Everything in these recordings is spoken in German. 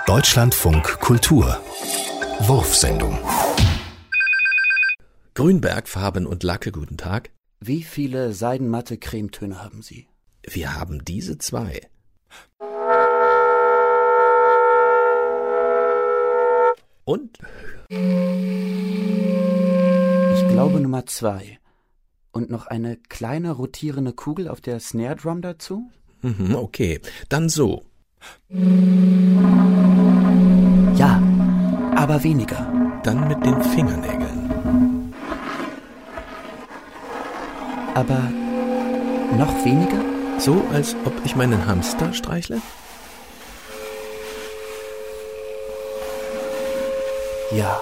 Deutschlandfunk Kultur Wurfsendung. Grünberg, Farben und Lacke, guten Tag. Wie viele seidenmatte Cremetöne haben Sie? Wir haben diese 2. Und? Ich glaube Nummer 2. Und noch eine kleine rotierende Kugel auf der Snare Drum dazu? Okay, dann so. Ja, aber weniger. Dann mit den Fingernägeln. Aber noch weniger? So, als ob ich meinen Hamster streichle? Ja.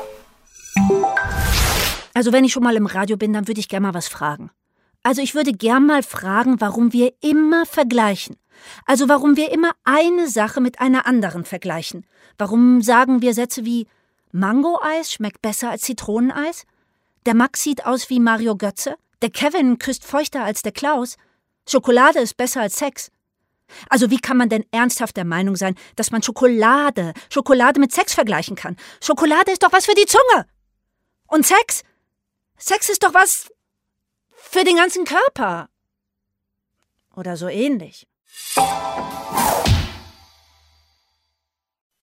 Also wenn ich schon mal im Radio bin, dann würde ich gerne mal was fragen. Also ich würde gern mal fragen, warum wir immer vergleichen. Also warum wir immer eine Sache mit einer anderen vergleichen. Warum sagen wir Sätze wie Mango-Eis schmeckt besser als Zitroneneis? Der Max sieht aus wie Mario Götze? Der Kevin küsst feuchter als der Klaus? Schokolade ist besser als Sex? Also wie kann man denn ernsthaft der Meinung sein, dass man Schokolade mit Sex vergleichen kann? Schokolade ist doch was für die Zunge. Und Sex? Sex ist doch was für den ganzen Körper. Oder so ähnlich.